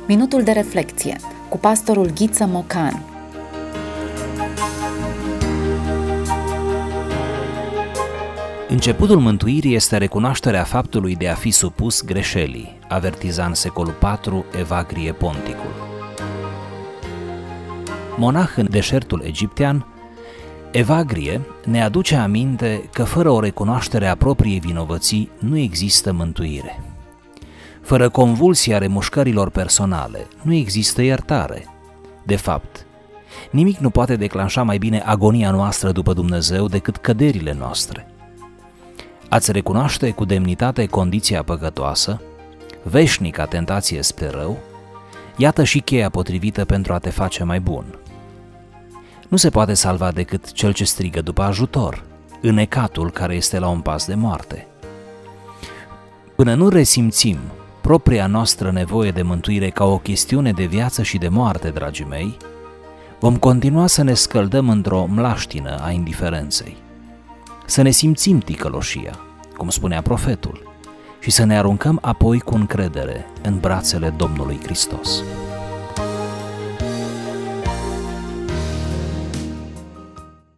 Minutul de reflecție cu pastorul Ghiță Mocan. Începutul mântuirii este recunoașterea faptului de a fi supus greșelii, avertiza în secolul IV Evagrie Ponticul. Monah în deșertul egiptean, Evagrie ne aduce aminte că fără o recunoaștere a propriei vinovății nu există mântuire. Fără convulsia remușcărilor personale nu există iertare. De fapt, nimic nu poate declanșa mai bine agonia noastră după Dumnezeu decât căderile noastre. A-ți recunoaște cu demnitate condiția păcătoasă, veșnica tentație spre rău, iată și cheia potrivită pentru a te face mai bun. Nu se poate salva decât cel ce strigă după ajutor, înecatul care este la un pas de moarte. Până nu resimțim propria noastră nevoie de mântuire ca o chestiune de viață și de moarte, dragii mei, vom continua să ne scăldăm într-o mlaștină a indiferenței, să ne simțim ticăloșia, cum spunea profetul, și să ne aruncăm apoi cu încredere în brațele Domnului Hristos.